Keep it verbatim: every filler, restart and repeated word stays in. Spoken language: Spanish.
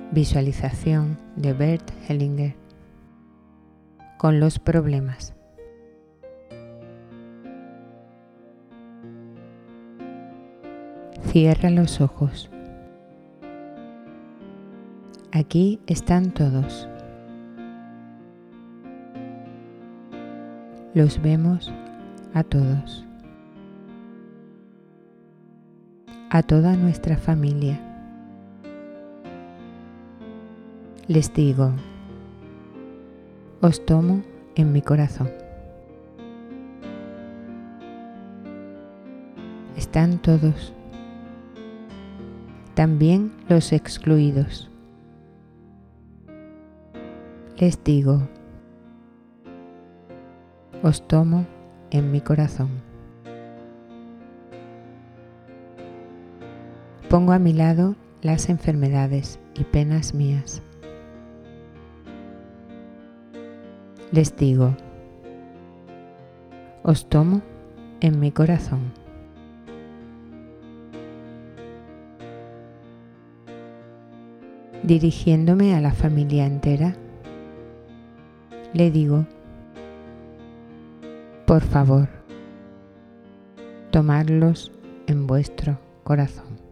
Visualización de Bert Hellinger. Con los problemas. Cierra los ojos. Aquí están todos. Los vemos a todos. A toda nuestra familia. Les digo, os tomo en mi corazón. Están todos, también los excluidos. Les digo, os tomo en mi corazón. Pongo a mi lado las enfermedades y penas mías. Les digo, os tomo en mi corazón. Dirigiéndome a la familia entera, le digo, por favor, tomadlos en vuestro corazón.